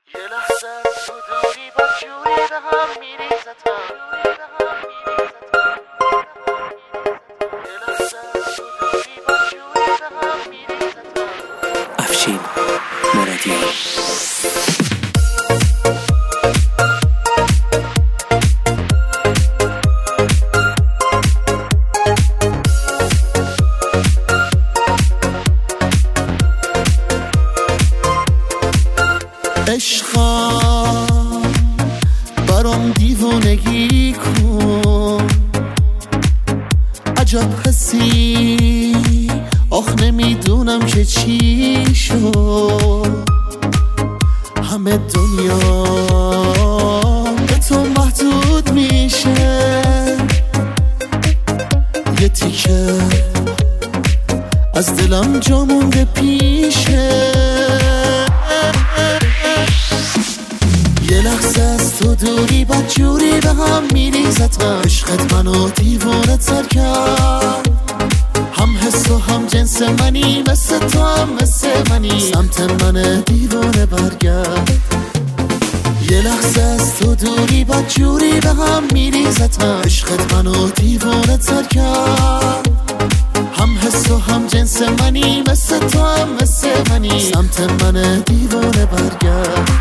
یه لحظه تو دوری با جوری به هم میریزتم یه لحظه تو دوری با جوری به هم میریزتم افشین مرادیان. عشقم برام دیوونگی کن، عجب حسی آخ نمیدونم که چی شد. همه دنیا به تو محدود میشه، یه تیکه از دلم جا مونده پیشه. یه لحظه از تو دوری بد جوری به هم میریزتم، عشقت منو دیوانه تر کرد. هم حس و هم جنس منی، مثل تو هم مثل منی، سمت من دیوانه برگرد. یه لحظه از تو دوری بد جوری به هم میریزتم، عشقت منو دیوانه تر کرد. هم حس و هم جنس منی، مثل تو هم مثل منی، سمت من دیوانه برگرد.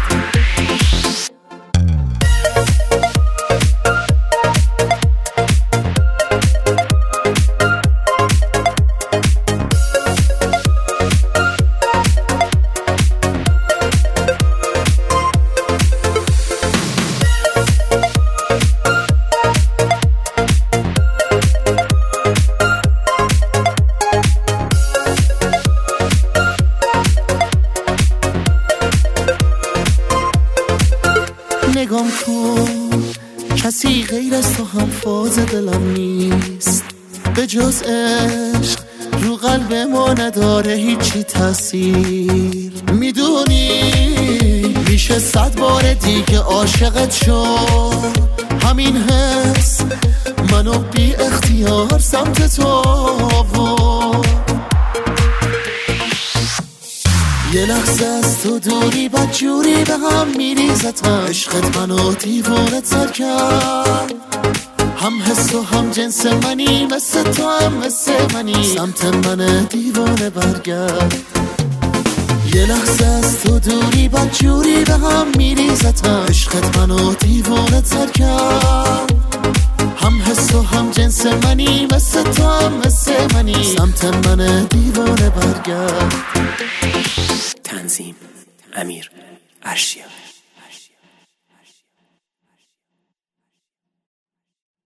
نگام کن، کسی غیر از تو هم فاز دلم نیست. به جز عشق رو قلب ما نداره هیچی تاثیر. میدونی میشه 100 بار دیگه عاشقت شد. همین حس منو بی اختیار سمت تو برد. یه لحظه از تو دوری بد جوری به هم میریزتم، عشقت منو دیوانه تر کرد. هم حس و هم جنس منی، مثل تو هم مثل منی، سمت من دیوانه برگرد. یه لحظه از تو دوری بد جوری به هم میریزتم، عشقت منو دیوانه تر کرد. هم حس و هم جنس منی، مثل تو هم مثل منی، سمت من دیوانه برگرد. تنظیم امیر ارشیا.